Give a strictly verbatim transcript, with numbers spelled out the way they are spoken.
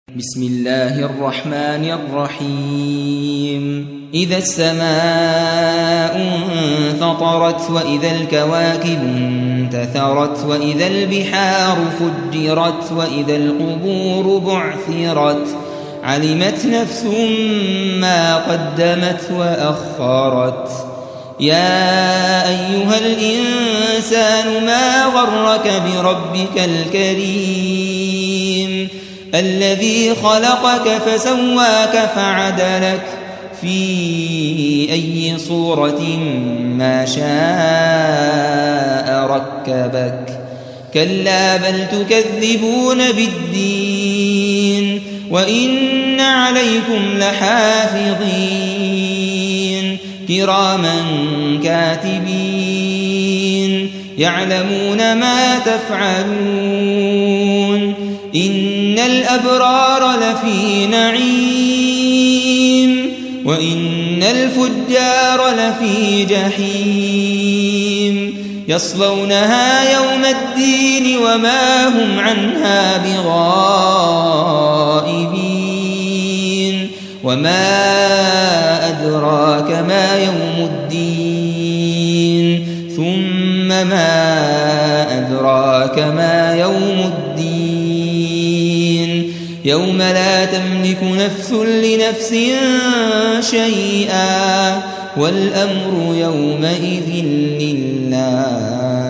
بسم الله الرحمن الرحيم إذا السماء انفطرت وإذا الكواكب انتثرت وإذا البحار فجرت وإذا القبور بعثرت علمت نفس ما قدمت وأخرت يا أيها الإنسان ما غرك بربك الكريم الذي خلقك فسواك فعدلك في أي صورة ما شاء ركبك كلا بل تكذبون بالدين وإن عليكم لحافظين كراما كاتبين يعلمون ما تفعلون إن الأبرار لفي نعيم وإن الفجار لفي جحيم يصلونها يوم الدين وما هم عنها بغائبين وما أدراك ما يوم الدين ثم ما أدراك ما يوم الدين يوم لا تملك نفس لنفس شيئا والأمر يومئذ لله